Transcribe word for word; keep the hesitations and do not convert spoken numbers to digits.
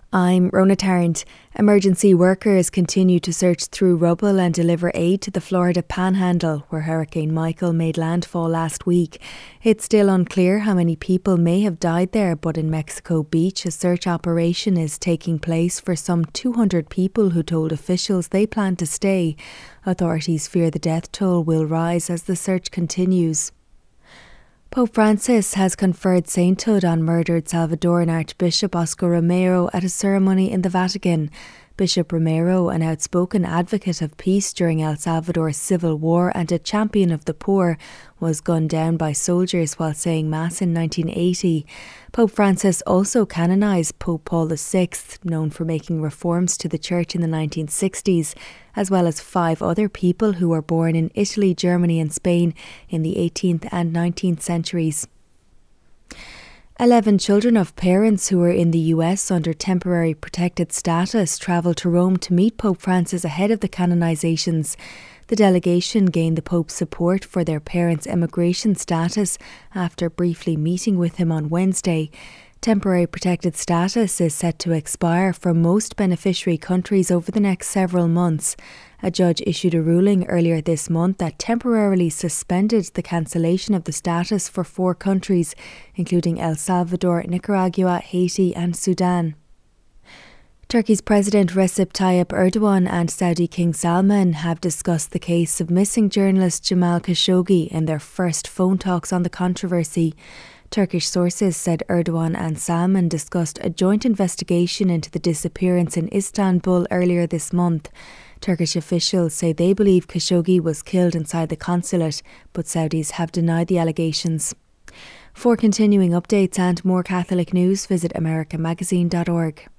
I'm Rona Tarrant. Emergency workers continue to search through rubble and deliver aid to the Florida Panhandle, where Hurricane Michael made landfall last week. It's still unclear how many people may have died there, but in Mexico Beach, a search operation is taking place for some two hundred people who told officials they plan to stay. Authorities fear the death toll will rise as the search continues. Pope Francis has conferred sainthood on murdered Salvadoran Archbishop Oscar Romero at a ceremony in the Vatican. Bishop Romero, an outspoken advocate of peace during El Salvador's civil war and a champion of the poor, was gunned down by soldiers while saying Mass in nineteen eighty. Pope Francis also canonised Pope Paul the Sixth, known for making reforms to the Church in the nineteen sixties, as well as five other people who were born in Italy, Germany and Spain in the eighteenth and nineteenth centuries. Eleven children of parents who were in the U S under temporary protected status travelled to Rome to meet Pope Francis ahead of the canonisations. The delegation gained the Pope's support for their parents' emigration status after briefly meeting with him on Wednesday. Temporary protected status is set to expire for most beneficiary countries over the next several months. A judge issued a ruling earlier this month that temporarily suspended the cancellation of the status for four countries, including El Salvador, Nicaragua, Haiti and Sudan. Turkey's President Recep Tayyip Erdogan and Saudi King Salman have discussed the case of missing journalist Jamal Khashoggi in their first phone talks on the controversy. Turkish sources said Erdogan and Salman discussed a joint investigation into the disappearance in Istanbul earlier this month. Turkish officials say they believe Khashoggi was killed inside the consulate, but Saudis have denied the allegations. For continuing updates and more Catholic news, visit america magazine dot org.